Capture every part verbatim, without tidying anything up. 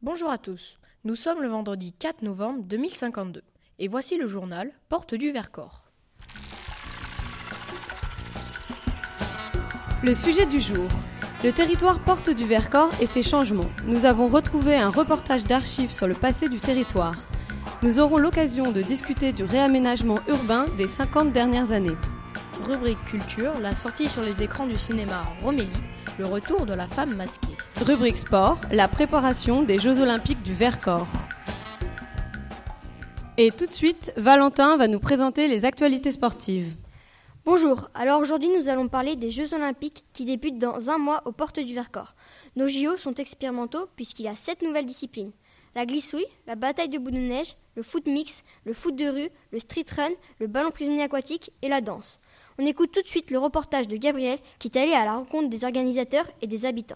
Bonjour à tous, nous sommes le vendredi quatre novembre deux mille cinquante-deux et voici le journal Porte du Vercors. Le sujet du jour, le territoire Porte du Vercors et ses changements. Nous avons retrouvé un reportage d'archives sur le passé du territoire. Nous aurons l'occasion de discuter du réaménagement urbain des cinquante dernières années. Rubrique culture, la sortie sur les écrans du cinéma Romélie, le retour de la femme masquée. Rubrique sport, la préparation des Jeux Olympiques du Vercors. Et tout de suite, Valentin va nous présenter les actualités sportives. Bonjour, alors aujourd'hui nous allons parler des Jeux Olympiques qui débutent dans un mois aux Portes du Vercors. Nos J O sont expérimentaux puisqu'il y a sept nouvelles disciplines. La glissouille, la bataille de boules de neige, le foot mix, le foot de rue, le street run, le ballon prisonnier aquatique et la danse. On écoute tout de suite le reportage de Gabriel qui est allé à la rencontre des organisateurs et des habitants.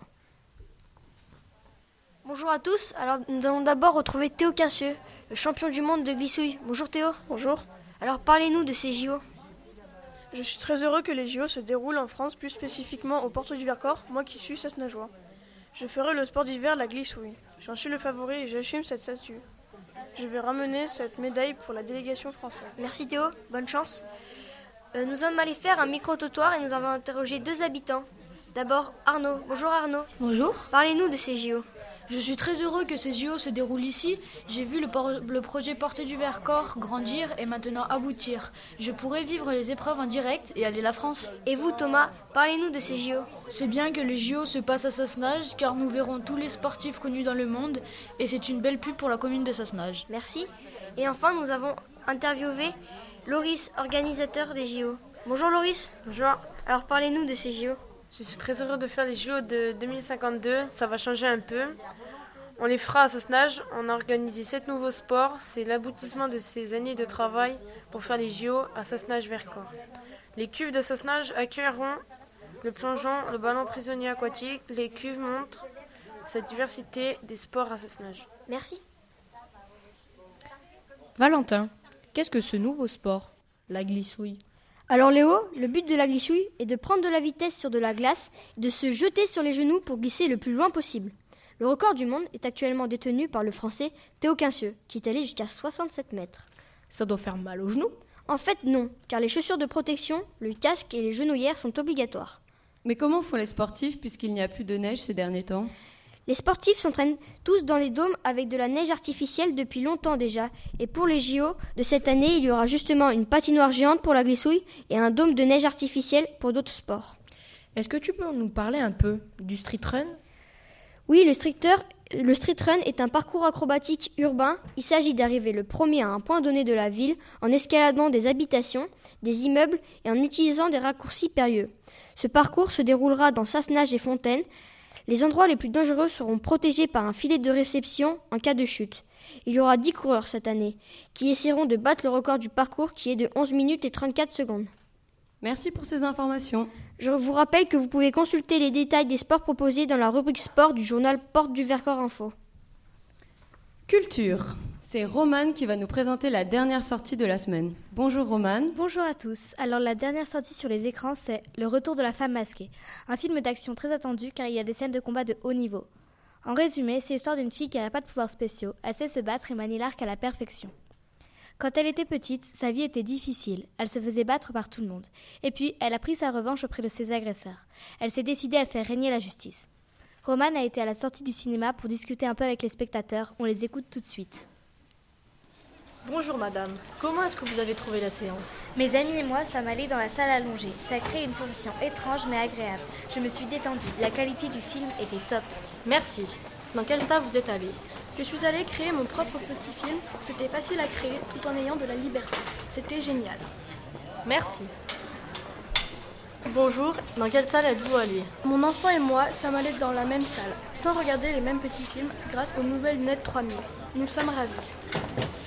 Bonjour à tous, alors nous allons d'abord retrouver Théo Quincieux, le champion du monde de glissouille. Bonjour Théo. Bonjour. Alors parlez-nous de ces J O. Je suis très heureux que les J O se déroulent en France, plus spécifiquement aux Portes du Vercors, moi qui suis sasnageois. Je ferai le sport d'hiver, la glissouille. J'en suis le favori et j'assume cette statue. Je vais ramener cette médaille pour la délégation française. Merci Théo, bonne chance. Euh, nous sommes allés faire un micro-trottoir et nous avons interrogé deux habitants. D'abord Arnaud. Bonjour Arnaud. Bonjour. Parlez-nous de ces J O. Je suis très heureux que ces J O se déroulent ici. J'ai vu le, por- le projet Porte du Vercors grandir et maintenant aboutir. Je pourrai vivre les épreuves en direct et aller la France. Et vous Thomas, parlez-nous de ces J O. C'est bien que les J O se passent à Sassenage car nous verrons tous les sportifs connus dans le monde et c'est une belle pub pour la commune de Sassenage. Merci. Et enfin nous avons interviewé Loris, organisateur des J O. Bonjour Loris. Bonjour. Alors parlez-nous de ces J O. Je suis très heureux de faire les J O de deux mille cinquante-deux, ça va changer un peu. On les fera à Sassenage, on a organisé sept nouveaux sports, c'est l'aboutissement de ces années de travail pour faire les J O à Sassenage-Vercors. Les cuves de Sassenage accueilleront le plongeon, le ballon prisonnier aquatique, les cuves montrent cette diversité des sports à Sassenage. Merci. Valentin, qu'est-ce que ce nouveau sport, la glissouille ? Alors Léo, le but de la glissouille est de prendre de la vitesse sur de la glace et de se jeter sur les genoux pour glisser le plus loin possible. Le record du monde est actuellement détenu par le Français Théo Quincieux, qui est allé jusqu'à soixante-sept mètres. Ça doit faire mal aux genoux ? En fait non, car les chaussures de protection, le casque et les genouillères sont obligatoires. Mais comment font les sportifs puisqu'il n'y a plus de neige ces derniers temps ? Les sportifs s'entraînent tous dans les dômes avec de la neige artificielle depuis longtemps déjà. Et pour les J O de cette année, il y aura justement une patinoire géante pour la glissouille et un dôme de neige artificielle pour d'autres sports. Est-ce que tu peux nous parler un peu du street run ? Oui, le, stricteur, le street run est un parcours acrobatique urbain. Il s'agit d'arriver le premier à un point donné de la ville en escaladant des habitations, des immeubles et en utilisant des raccourcis périlleux. Ce parcours se déroulera dans Sassenage et Fontaine. Les endroits les plus dangereux seront protégés par un filet de réception en cas de chute. Il y aura dix coureurs cette année qui essaieront de battre le record du parcours qui est de onze minutes et trente-quatre secondes. Merci pour ces informations. Je vous rappelle que vous pouvez consulter les détails des sports proposés dans la rubrique sport du journal Porte du Vercors Info. Culture. C'est Romane qui va nous présenter la dernière sortie de la semaine. Bonjour Romane. Bonjour à tous. Alors la dernière sortie sur les écrans, c'est Le Retour de la femme masquée, un film d'action très attendu car il y a des scènes de combat de haut niveau. En résumé, c'est l'histoire d'une fille qui n'a pas de pouvoirs spéciaux, elle sait se battre et manie l'arc à la perfection. Quand elle était petite, sa vie était difficile, elle se faisait battre par tout le monde. Et puis, elle a pris sa revanche auprès de ses agresseurs. Elle s'est décidée à faire régner la justice. Romane a été à la sortie du cinéma pour discuter un peu avec les spectateurs, on les écoute tout de suite. Bonjour madame, comment est-ce que vous avez trouvé la séance ? Mes amis et moi sommes allés dans la salle allongée. Ça crée une sensation étrange mais agréable. Je me suis détendue. La qualité du film était top. Merci. Dans quelle salle vous êtes allée ? Je suis allée créer mon propre petit film. C'était facile à créer tout en ayant de la liberté. C'était génial. Merci. Bonjour, dans quelle salle êtes-vous allée ? Mon enfant et moi sommes allés dans la même salle, sans regarder les mêmes petits films grâce aux nouvelles lunettes trois mille. Nous sommes ravis.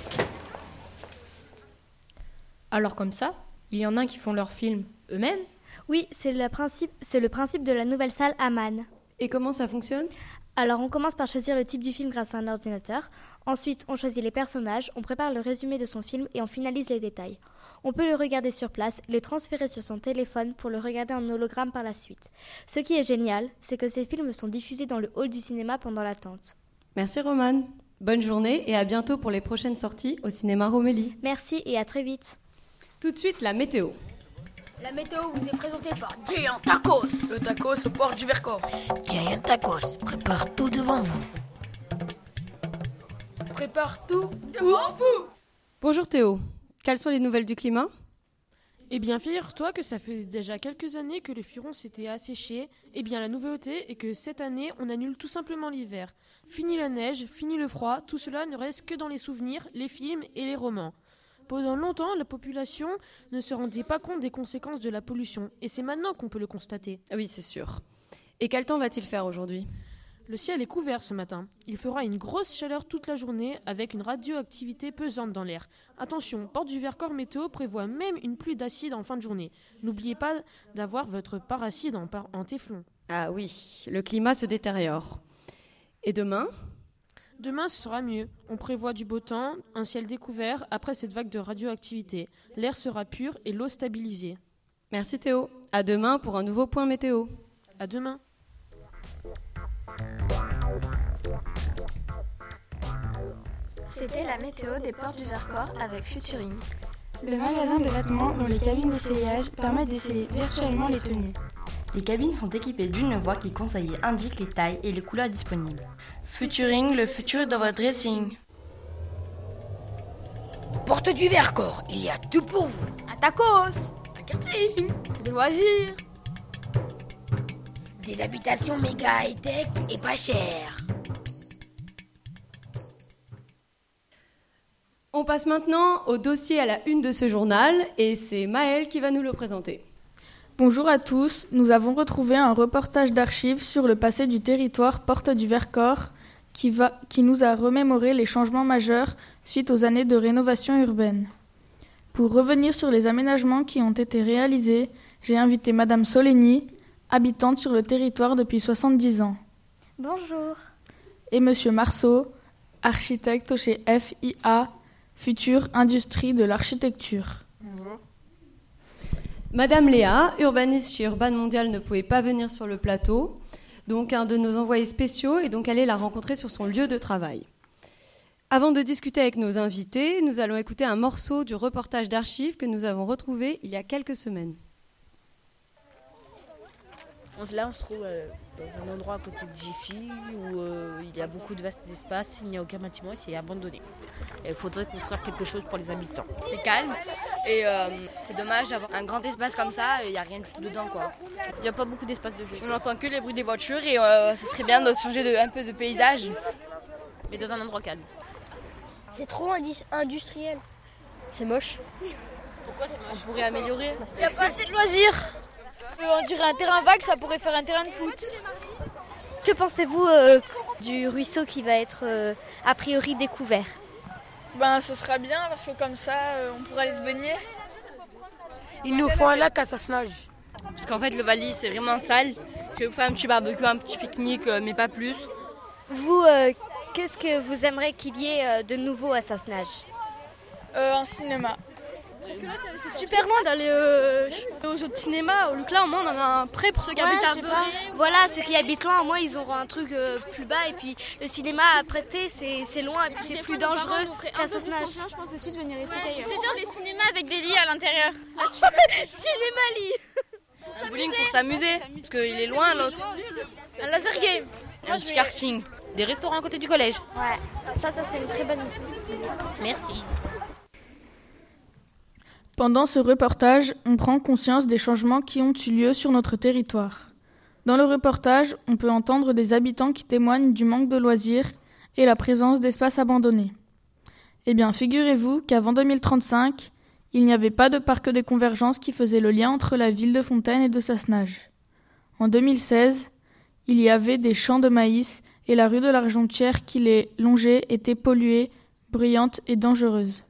Alors comme ça, il y en a qui font leurs films eux-mêmes ? Oui, c'est le principe, c'est le principe de la nouvelle salle Aman. Et comment ça fonctionne ? Alors on commence par choisir le type du film grâce à un ordinateur. Ensuite, on choisit les personnages, on prépare le résumé de son film et on finalise les détails. On peut le regarder sur place, le transférer sur son téléphone pour le regarder en hologramme par la suite. Ce qui est génial, c'est que ces films sont diffusés dans le hall du cinéma pendant l'attente. Merci Romane. Bonne journée et à bientôt pour les prochaines sorties au cinéma Romélie. Merci et à très vite. Tout de suite, la météo. La météo vous est présentée par Giant Tacos. Le tacos au port du Vercors. Giant Tacos prépare tout devant vous. Prépare tout devant vous. Bonjour Théo. Quelles sont les nouvelles du climat ? Eh bien, figure-toi que ça fait déjà quelques années que les furons s'étaient asséchés. Eh bien, la nouveauté est que cette année, on annule tout simplement l'hiver. Fini la neige, fini le froid, tout cela ne reste que dans les souvenirs, les films et les romans. Pendant longtemps, la population ne se rendait pas compte des conséquences de la pollution. Et c'est maintenant qu'on peut le constater. Oui, c'est sûr. Et quel temps va-t-il faire aujourd'hui ? Le ciel est couvert ce matin. Il fera une grosse chaleur toute la journée avec une radioactivité pesante dans l'air. Attention, Porte du Vercors Météo prévoit même une pluie d'acide en fin de journée. N'oubliez pas d'avoir votre paracide en, par- en téflon. Ah oui, le climat se détériore. Et demain ? Demain, ce sera mieux. On prévoit du beau temps, un ciel découvert après cette vague de radioactivité. L'air sera pur et l'eau stabilisée. Merci Théo. À demain pour un nouveau point météo. À demain. C'était la météo des portes du Vercors avec Futuring. Le magasin de vêtements dont les cabines d'essayage permettent d'essayer virtuellement les tenues. Les cabines sont équipées d'une voix qui conseille et indique les tailles et les couleurs disponibles. Futuring, le futur dans votre dressing. Porte du Vercors, il y a tout pour vous. Un tacos, un catering, des loisirs, des habitations méga high-tech et pas chères. On passe maintenant au dossier à la une de ce journal et c'est Maëlle qui va nous le présenter. Bonjour à tous, nous avons retrouvé un reportage d'archives sur le passé du territoire Porte du Vercors qui, va, qui nous a remémoré les changements majeurs suite aux années de rénovation urbaine. Pour revenir sur les aménagements qui ont été réalisés, j'ai invité Madame Solenny, habitante sur le territoire depuis soixante-dix ans. Bonjour. Et Monsieur Marceau, architecte chez F I A, Future Industrie de l'Architecture. Madame Léa, urbaniste chez Urban Mondial, ne pouvait pas venir sur le plateau. Donc un de nos envoyés spéciaux est donc allé la rencontrer sur son lieu de travail. Avant de discuter avec nos invités, nous allons écouter un morceau du reportage d'archives que nous avons retrouvé il y a quelques semaines. Là, on se trouve euh, dans un endroit à côté de Jiffy où euh, il y a beaucoup de vastes espaces, il n'y a aucun bâtiment et c'est abandonné. Il faudrait construire quelque chose pour les habitants. C'est calme et euh, c'est dommage d'avoir un grand espace comme ça et il n'y a rien du tout dedans, quoi. Il n'y a pas beaucoup d'espace de jeu. On n'entend que les bruits des voitures et euh, ce serait bien de changer de, un peu de paysage. Mais dans un endroit calme. C'est trop indi- industriel. C'est moche. Pourquoi c'est moche ? On pourrait améliorer. Il n'y a pas assez de loisirs. Euh, on dirait un terrain vague, ça pourrait faire un terrain de foot. Que pensez-vous euh, du ruisseau qui va être euh, a priori découvert ? Ben, ce sera bien parce que comme ça, euh, on pourra aller se baigner. Il nous faut un lac à Sassenage. Parce qu'en fait, le Valis, c'est vraiment sale. Je vais vous faire un petit barbecue, un petit pique-nique, euh, mais pas plus. Vous, euh, qu'est-ce que vous aimeriez qu'il y ait euh, de nouveau à Sassenage ? euh, Un cinéma. Parce que là, c'est super loin d'aller euh, aux autres cinémas. Donc là, au moins, on en a un prêt pour ceux qui ouais, habitent à Vevey. Voilà, ceux qui habitent loin, au moins, ils auront un truc euh, plus bas. Et puis, le cinéma à prêter, c'est, c'est loin et puis c'est plus dangereux qu'à Sassenage. Je pense aussi de venir ici. Ouais, c'est sûr, les cinémas avec des lits à l'intérieur. Cinéma-lit. Un bowling pour s'amuser, parce qu'il est loin, l'autre. Un laser game. Un petit karting. Des restaurants à côté du collège. Ouais, ça, ça c'est une très bonne idée. Merci. Pendant ce reportage, on prend conscience des changements qui ont eu lieu sur notre territoire. Dans le reportage, on peut entendre des habitants qui témoignent du manque de loisirs et la présence d'espaces abandonnés. Eh bien, figurez-vous qu'avant deux mille trente-cinq, il n'y avait pas de parc de convergence qui faisait le lien entre la ville de Fontaine et de Sassenage. En deux mille seize, il y avait des champs de maïs et la rue de l'Argentière qui les longeait était polluée, bruyante et dangereuse.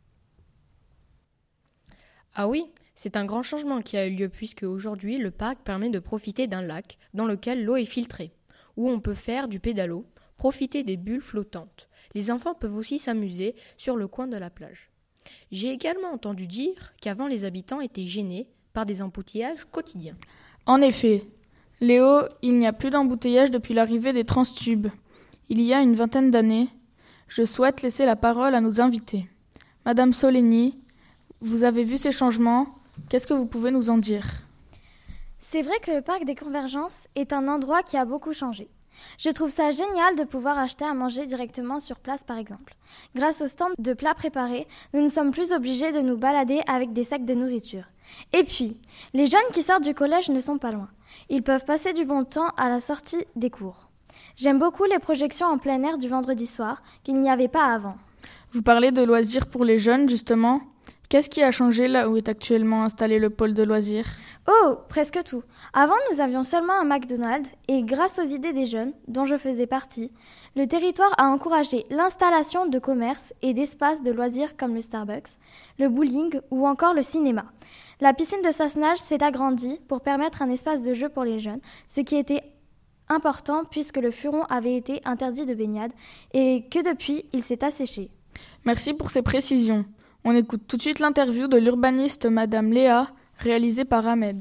Ah oui, c'est un grand changement qui a eu lieu puisque aujourd'hui le parc permet de profiter d'un lac dans lequel l'eau est filtrée, où on peut faire du pédalo, profiter des bulles flottantes. Les enfants peuvent aussi s'amuser sur le coin de la plage. J'ai également entendu dire qu'avant les habitants étaient gênés par des embouteillages quotidiens. En effet, Léo, il n'y a plus d'embouteillage depuis l'arrivée des Transtubes. il y a une vingtaine d'années, je souhaite laisser la parole à nos invités. Madame Solenny, vous avez vu ces changements, qu'est-ce que vous pouvez nous en dire ? C'est vrai que le parc des Convergences est un endroit qui a beaucoup changé. Je trouve ça génial de pouvoir acheter à manger directement sur place par exemple. Grâce au stand de plats préparés, nous ne sommes plus obligés de nous balader avec des sacs de nourriture. Et puis, les jeunes qui sortent du collège ne sont pas loin. Ils peuvent passer du bon temps à la sortie des cours. J'aime beaucoup les projections en plein air du vendredi soir qu'il n'y avait pas avant. Vous parlez de loisirs pour les jeunes justement. Qu'est-ce qui a changé là où est actuellement installé le pôle de loisirs ? Oh, presque tout. Avant, nous avions seulement un McDonald's et grâce aux idées des jeunes, dont je faisais partie, le territoire a encouragé l'installation de commerces et d'espaces de loisirs comme le Starbucks, le bowling ou encore le cinéma. La piscine de Sassenage s'est agrandie pour permettre un espace de jeu pour les jeunes, ce qui était important puisque le furon avait été interdit de baignade et que depuis, il s'est asséché. Merci pour ces précisions. On écoute tout de suite l'interview de l'urbaniste Madame Léa, réalisée par Ahmed.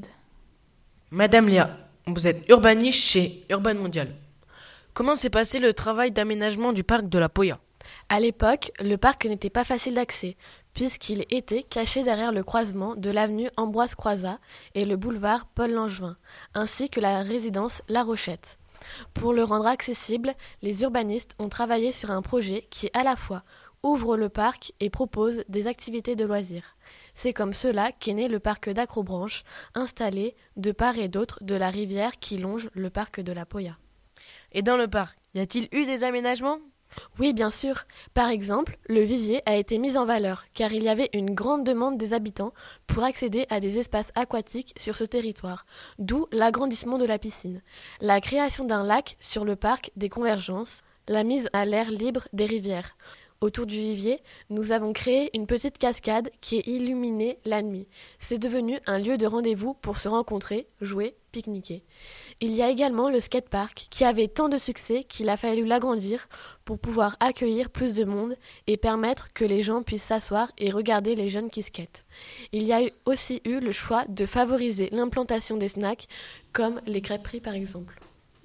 Madame Léa, vous êtes urbaniste chez Urban Mondial. Comment s'est passé le travail d'aménagement du parc de la Poya ? À l'époque, le parc n'était pas facile d'accès, puisqu'il était caché derrière le croisement de l'avenue Ambroise Croizat et le boulevard Paul Langevin, ainsi que la résidence La Rochette. Pour le rendre accessible, les urbanistes ont travaillé sur un projet qui, à la fois, ouvre le parc et propose des activités de loisirs. C'est comme cela qu'est né le parc d'Acrobranche, installé de part et d'autre de la rivière qui longe le parc de la Poya. Et dans le parc, y a-t-il eu des aménagements ? Oui, bien sûr. Par exemple, le vivier a été mis en valeur, car il y avait une grande demande des habitants pour accéder à des espaces aquatiques sur ce territoire, d'où l'agrandissement de la piscine, la création d'un lac sur le parc des Convergences, la mise à l'air libre des rivières. Autour du vivier, nous avons créé une petite cascade qui est illuminée la nuit. C'est devenu un lieu de rendez-vous pour se rencontrer, jouer, pique-niquer. Il y a également le skatepark qui avait tant de succès qu'il a fallu l'agrandir pour pouvoir accueillir plus de monde et permettre que les gens puissent s'asseoir et regarder les jeunes qui skatent. Il y a aussi eu le choix de favoriser l'implantation des snacks comme les crêperies par exemple.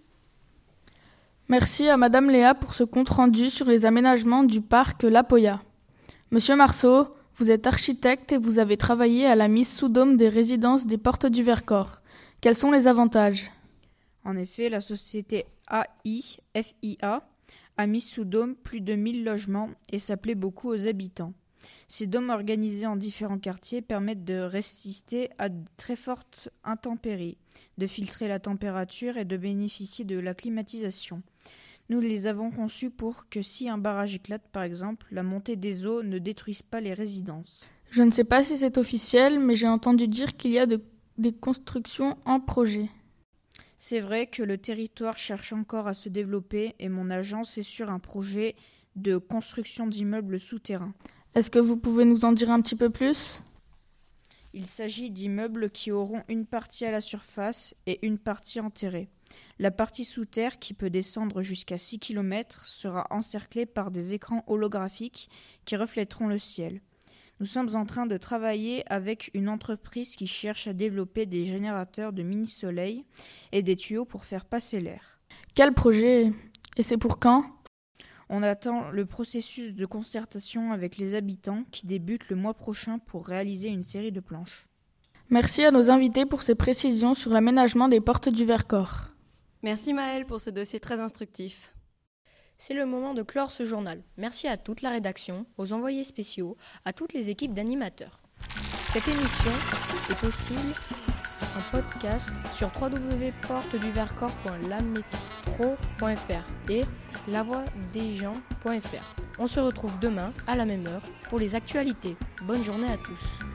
Merci à Madame Léa pour ce compte-rendu sur les aménagements du parc La Poya. Monsieur Marceau, vous êtes architecte et vous avez travaillé à la mise sous dôme des résidences des Portes du Vercors. Quels sont les avantages ? En effet, la société A I F I A a mis sous dôme plus de mille logements et ça plaît beaucoup aux habitants. Ces dômes organisés en différents quartiers permettent de résister à de très fortes intempéries, de filtrer la température et de bénéficier de la climatisation. Nous les avons conçus pour que si un barrage éclate par exemple, la montée des eaux ne détruise pas les résidences. Je ne sais pas si c'est officiel, mais j'ai entendu dire qu'il y a de, des constructions en projet. C'est vrai que le territoire cherche encore à se développer et mon agence est sur un projet de construction d'immeubles souterrains. Est-ce que vous pouvez nous en dire un petit peu plus ? Il s'agit d'immeubles qui auront une partie à la surface et une partie enterrée. La partie sous terre, qui peut descendre jusqu'à six kilomètres, sera encerclée par des écrans holographiques qui reflèteront le ciel. Nous sommes en train de travailler avec une entreprise qui cherche à développer des générateurs de mini-soleil et des tuyaux pour faire passer l'air. Quel projet ? Et c'est pour quand ? On attend le processus de concertation avec les habitants qui débute le mois prochain pour réaliser une série de planches. Merci à nos invités pour ces précisions sur l'aménagement des Portes du Vercors. Merci Maëlle pour ce dossier très instructif. C'est le moment de clore ce journal. Merci à toute la rédaction, aux envoyés spéciaux, à toutes les équipes d'animateurs. Cette émission est possible en podcast sur w w w point porte du vercors point la métro point f r et la voix des gens point f r. On se retrouve demain à la même heure pour les actualités. Bonne journée à tous.